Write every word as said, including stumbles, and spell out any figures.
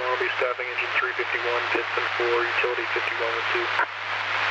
Long Beach, stopping engine three fifty-one, piston four, utility fifty-one with two.